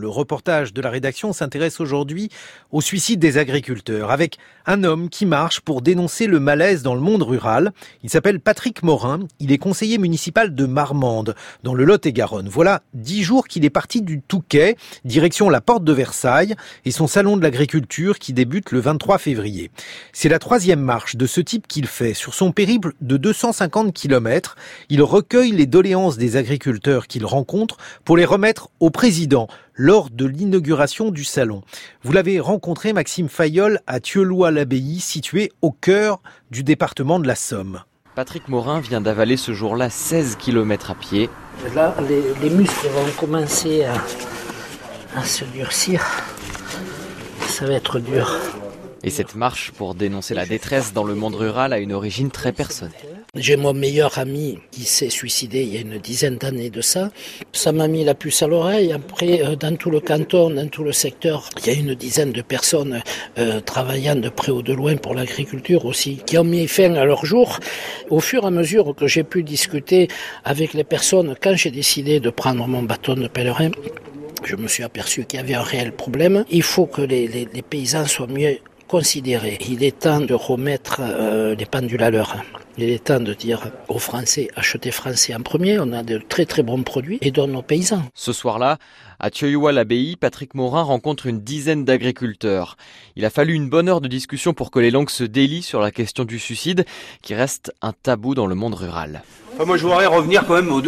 Le reportage de la rédaction s'intéresse aujourd'hui au suicide des agriculteurs avec un homme qui marche pour dénoncer le malaise dans le monde rural. Il s'appelle Patrick Morin. Il est conseiller municipal de Marmande, dans le Lot-et-Garonne. Voilà 10 jours qu'il est parti du Touquet, direction la porte de Versailles et son salon de l'agriculture qui débute le 23 février. C'est la 3e marche de ce type qu'il fait. Sur son périple de 250 km, il recueille les doléances des agriculteurs qu'il rencontre pour les remettre au président lors de l'inauguration du salon. Vous l'avez rencontré, Maxime Fayolle, à Thieulois-l'Abbaye, situé au cœur du département de la Somme. Patrick Morin vient d'avaler ce jour-là 16 km à pied. Là, les muscles vont commencer à se durcir. Ça va être dur. Et cette marche pour dénoncer la détresse dans le monde rural a une origine très personnelle. J'ai mon meilleur ami qui s'est suicidé il y a une dizaine d'années de ça. Ça m'a mis la puce à l'oreille. Après, dans tout le canton, dans tout le secteur, il y a une dizaine de personnes travaillant de près ou de loin pour l'agriculture aussi, qui ont mis fin à leur jour. Au fur et à mesure que j'ai pu discuter avec les personnes, quand j'ai décidé de prendre mon bâton de pèlerin, je me suis aperçu qu'il y avait un réel problème. Il faut que les paysans soient mieux considérés. Il est temps de remettre les pendules à l'heure. Il est temps de dire aux Français, achetez français en premier, on a de très très bons produits et donne aux paysans. Ce soir-là, à Thieulois-l'Abbaye, Patrick Morin rencontre une dizaine d'agriculteurs. Il a fallu une bonne heure de discussion pour que les langues se délient sur la question du suicide, qui reste un tabou dans le monde rural. Moi je voudrais revenir quand même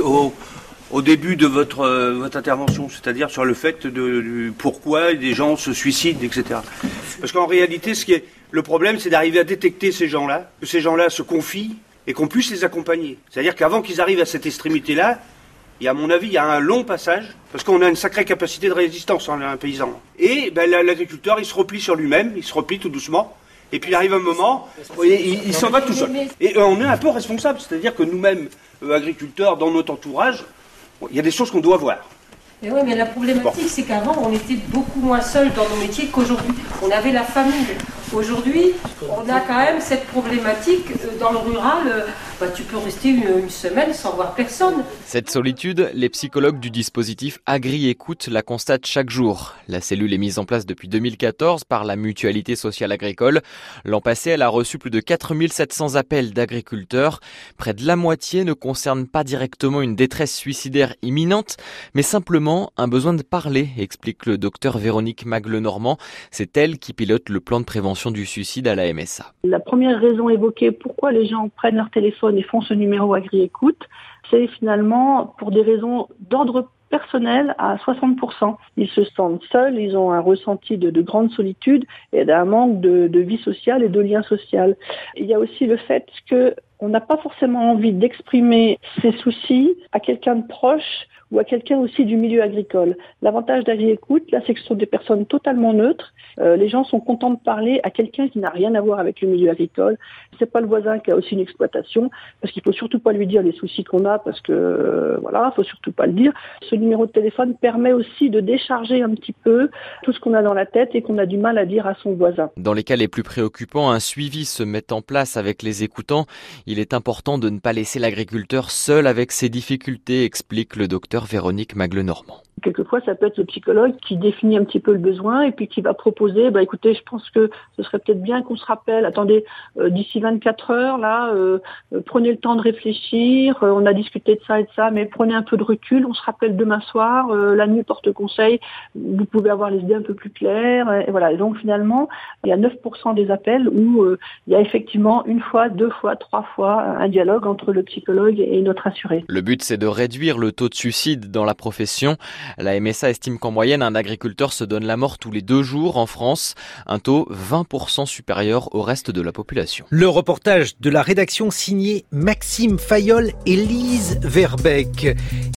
au début de votre intervention, c'est-à-dire sur le fait de pourquoi des gens se suicident, etc. Parce qu'en réalité, le problème, c'est d'arriver à détecter ces gens-là, que ces gens-là se confient et qu'on puisse les accompagner. C'est-à-dire qu'avant qu'ils arrivent à cette extrémité-là, à mon avis, il y a un long passage, parce qu'on a une sacrée capacité de résistance en un paysan. Et l'agriculteur, il se replie sur lui-même, il se replie tout doucement, et puis il arrive un moment, il s'en va tout seul. Et on est un peu responsable, c'est-à-dire que nous-mêmes, agriculteurs, dans notre entourage, il y a des choses qu'on doit voir. Mais oui, mais la problématique, c'est qu'avant, on était beaucoup moins seuls dans nos métiers qu'aujourd'hui. On avait la famille. Aujourd'hui, on a quand même cette problématique. Dans le rural, tu peux rester une semaine sans voir personne. Cette solitude, les psychologues du dispositif Agri-Écoute la constatent chaque jour. La cellule est mise en place depuis 2014 par la Mutualité sociale agricole. L'an passé, elle a reçu plus de 4700 appels d'agriculteurs. Près de la moitié ne concernent pas directement une détresse suicidaire imminente, mais simplement un besoin de parler, explique le docteur Véronique Magle-Normand. C'est elle qui pilote le plan de prévention du suicide à la MSA. La première raison évoquée, pourquoi les gens prennent leur téléphone et font ce numéro Agri-Écoute, c'est finalement pour des raisons d'ordre personnel à 60%. Ils se sentent seuls, ils ont un ressenti de grande solitude et d'un manque de vie sociale et de lien social. Il y a aussi le fait qu'on n'a pas forcément envie d'exprimer ses soucis à quelqu'un de proche ou à quelqu'un aussi du milieu agricole. L'avantage d'Agri-Écoute, là, c'est que ce sont des personnes totalement neutres. Les gens sont contents de parler à quelqu'un qui n'a rien à voir avec le milieu agricole. C'est pas le voisin qui a aussi une exploitation, parce qu'il faut surtout pas lui dire les soucis qu'on a, parce que faut surtout pas le dire. Ce numéro de téléphone permet aussi de décharger un petit peu tout ce qu'on a dans la tête et qu'on a du mal à dire à son voisin. Dans les cas les plus préoccupants, un suivi se met en place avec les écoutants. Il est important de ne pas laisser l'agriculteur seul avec ses difficultés, explique le docteur Véronique Magle-Normand. Quelquefois, ça peut être le psychologue qui définit un petit peu le besoin et puis qui va proposer, écoutez, je pense que ce serait peut-être bien qu'on se rappelle, attendez, d'ici 24 heures, là, prenez le temps de réfléchir, on a discuté de ça, mais prenez un peu de recul, on se rappelle demain soir, la nuit porte conseil, vous pouvez avoir les idées un peu plus claires, et voilà. Et donc finalement, il y a 9% des appels où il y a effectivement 1 fois, 2 fois, 3 fois un dialogue entre le psychologue et notre assuré. Le but, c'est de réduire le taux de suicide dans la profession. La MSA estime qu'en moyenne, un agriculteur se donne la mort tous les 2 jours en France, un taux 20% supérieur au reste de la population. Le reportage de la rédaction signé Maxime Fayolle et Lise Verbeek.